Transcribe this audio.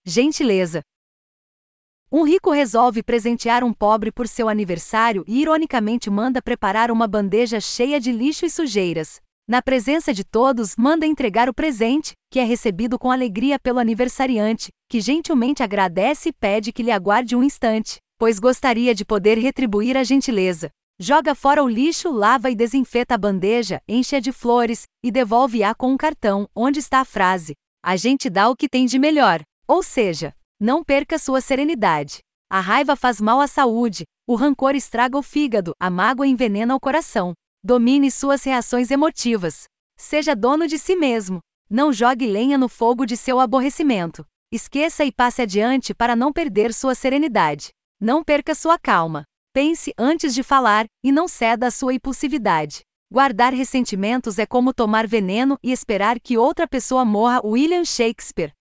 Gentileza. Um rico resolve presentear um pobre por seu aniversário e ironicamente manda preparar uma bandeja cheia de lixo e sujeiras. Na presença de todos, manda entregar o presente, que é recebido com alegria pelo aniversariante, que gentilmente agradece e pede que lhe aguarde um instante, pois gostaria de poder retribuir a gentileza. Joga fora o lixo, lava e desinfeta a bandeja, enche-a de flores e devolve-a com um cartão, onde está a frase: "A gente dá o que tem de melhor." Ou seja, não perca sua serenidade. A raiva faz mal à saúde, o rancor estraga o fígado, a mágoa envenena o coração. Domine suas reações emotivas. Seja dono de si mesmo. Não jogue lenha no fogo de seu aborrecimento. Esqueça e passe adiante para não perder sua serenidade. Não perca sua calma. Pense antes de falar e não ceda à sua impulsividade. Guardar ressentimentos é como tomar veneno e esperar que outra pessoa morra. William Shakespeare.